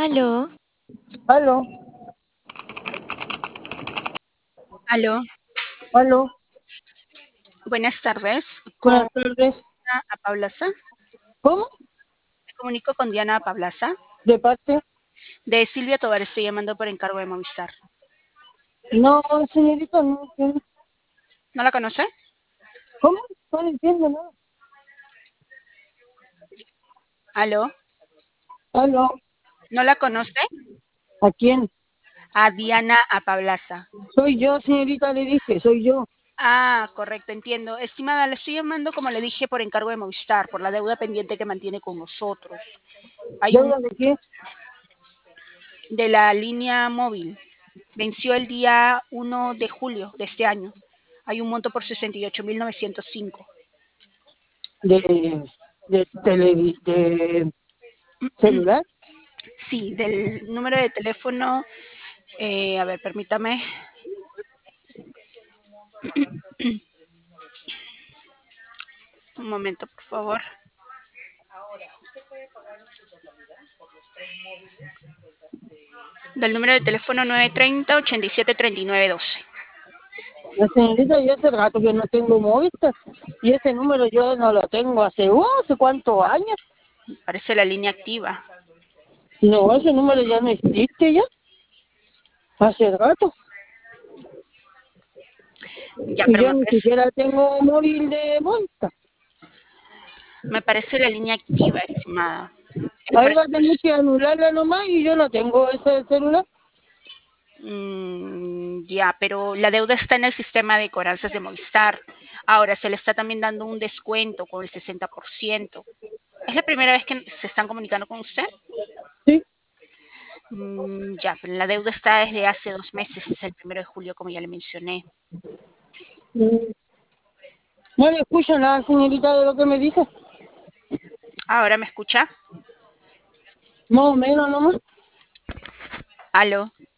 Aló, Aló, aló, aló, buenas tardes. Con buenas tardes. Diana Apaulaza. ¿Cómo? Me comunico con Diana Apaulaza. ¿De parte? De Silvia Tovar estoy llamando por encargo de Movistar. No, señorita, no entiendo. ¿No la conoce? ¿Cómo? No le entiendo nada. Aló, Aló, ¿no la conoce? ¿a quién? A Diana Apaulaza. Soy yo, señorita, le dije, soy yo. Ah, correcto, entiendo. Estimada, le estoy llamando, como le dije, por encargo de Movistar, por la deuda pendiente que mantiene con nosotros. Hay un ¿Deuda de qué? de la línea móvil. Venció el día 1 de julio de este año. Hay un monto por 68.905. De, de celular. Sí, del número de teléfono. A ver, permítame. Un momento, por favor. Del número de teléfono 930-873912. La señorita, yo hace rato que no tengo Movistar y ese número yo no lo tengo hace cuántos años. Parece la línea activa. No, ese número ya no existe ya, hace rato. Ya, Y pero yo ni siquiera tengo móvil de Movistar. me parece la línea activa, estimada. Es por Ahí va eso a que tener que anularla nomás y yo no tengo ese celular. ya, pero la deuda está en el sistema de cobranzas de Movistar. Ahora se le está también dando un descuento con el 60%. ¿Es la primera vez que se están comunicando con usted? Sí. Ya, pero la deuda está desde hace 2 meses, es el 1 de julio, como ya le mencioné. Mm, No le escucho nada, señorita, de lo que me dice. ¿Ahora me escucha? Más o menos nomás. ¿Aló?